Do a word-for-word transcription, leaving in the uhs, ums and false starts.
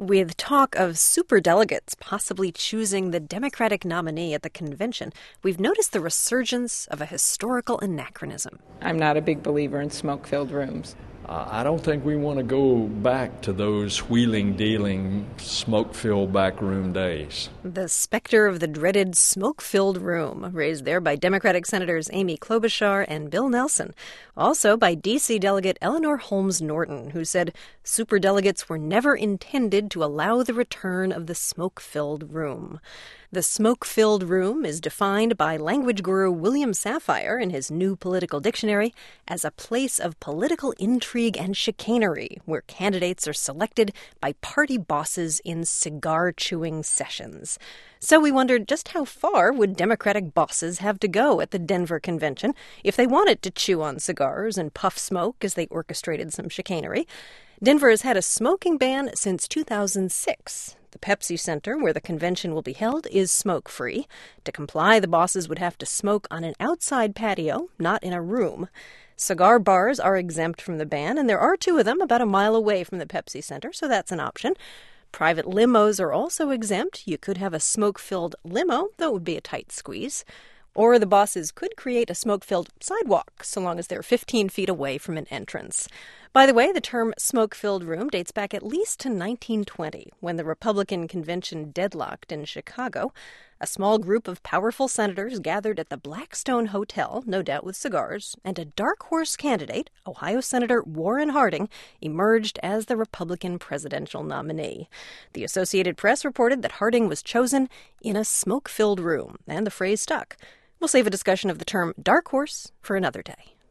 With talk of superdelegates possibly choosing the Democratic nominee at the convention, we've noticed the resurgence of a historical anachronism. I'm not a big believer in smoke-filled rooms. Uh, I don't think we want to go back to those wheeling-dealing, smoke-filled backroom days. The specter of the dreaded smoke-filled room, raised there by Democratic Senators Amy Klobuchar and Bill Nelson. Also by D C Delegate Eleanor Holmes Norton, who said superdelegates were never intended to allow the return of the smoke-filled room. The smoke-filled room is defined by language guru William Safire in his New Political Dictionary as a place of political intrigue and chicanery where candidates are selected by party bosses in cigar-chewing sessions. So we wondered just how far would Democratic bosses have to go at the Denver convention if they wanted to chew on cigars and puff smoke as they orchestrated some chicanery. Denver has had a smoking ban since two thousand six. The Pepsi Center, where the convention will be held, is smoke-free. To comply, the bosses would have to smoke on an outside patio, not in a room. Cigar bars are exempt from the ban, and there are two of them about a mile away from the Pepsi Center, so that's an option. Private limos are also exempt. You could have a smoke-filled limo, though it would be a tight squeeze. Or the bosses could create a smoke-filled sidewalk, so long as they're fifteen feet away from an entrance. By the way, the term smoke-filled room dates back at least to nineteen twenty, when the Republican convention deadlocked in Chicago. A small group of powerful senators gathered at the Blackstone Hotel, no doubt with cigars, and a dark horse candidate, Ohio Senator Warren Harding, emerged as the Republican presidential nominee. The Associated Press reported that Harding was chosen in a smoke-filled room, and the phrase stuck. We'll save a discussion of the term dark horse for another day.